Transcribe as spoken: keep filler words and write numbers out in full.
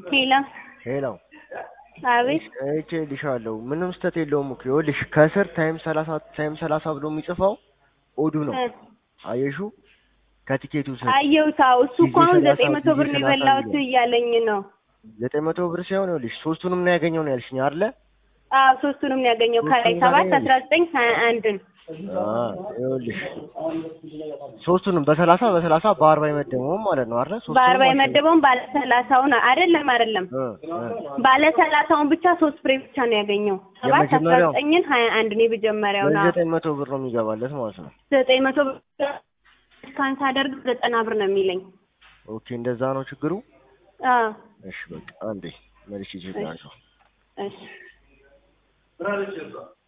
ሄሎ ሄሎ አቤት እቺ ልሻለው ምንም ስተት የለውም እኮ ይኸውልሽ ከስር ታይም ሰላሳ ታይም ሰላሳ ብሎ የሚጽፈው ኦዱ ነው አየሹ ከቲኬቱ ስር አየውታው እሱ እኮ አሁን ዘጠኝ መቶ ብር ነው የበላሁት እያለኝ ነው ዘጠኝ መቶ ብር ሳይሆን ይኸውልሽ ሶስቱንም ነው ያገኘው ነው ያልሽኝ አይደለ አዎ ሶስቱንም ነው ያገኘው ከላይ ሰባት አስራ ዘጠኝ ሃያ አንድ አዎ ይኸውልሽ ሶስቱንም በሰላሳ በሰላሳ በአርባ ይመደበው ማለት ነው አይደል ሶስቱንም በአርባ ይመደበው ባለ ሰላሳውን አይደለም አይደለም ባለ ሰላሳውን ብቻ ሶስት ፍሬ ብቻ ነው ያገኘው ሰባት አስራ ዘጠኝ ሃያ አንድ ነው በመጀመሪያው ነው ዘጠኝ መቶ ብር ነው የሚገባለት ማለት ነው ዘጠኝ መቶ ብር ካንሳ አደርግ ዘጠና ብር ነው የሚለኝ ኦኬ እንደዛ ነው ችግሩ አዎ እሺ በቃ አንዴ መልሽ ይችላል እሺ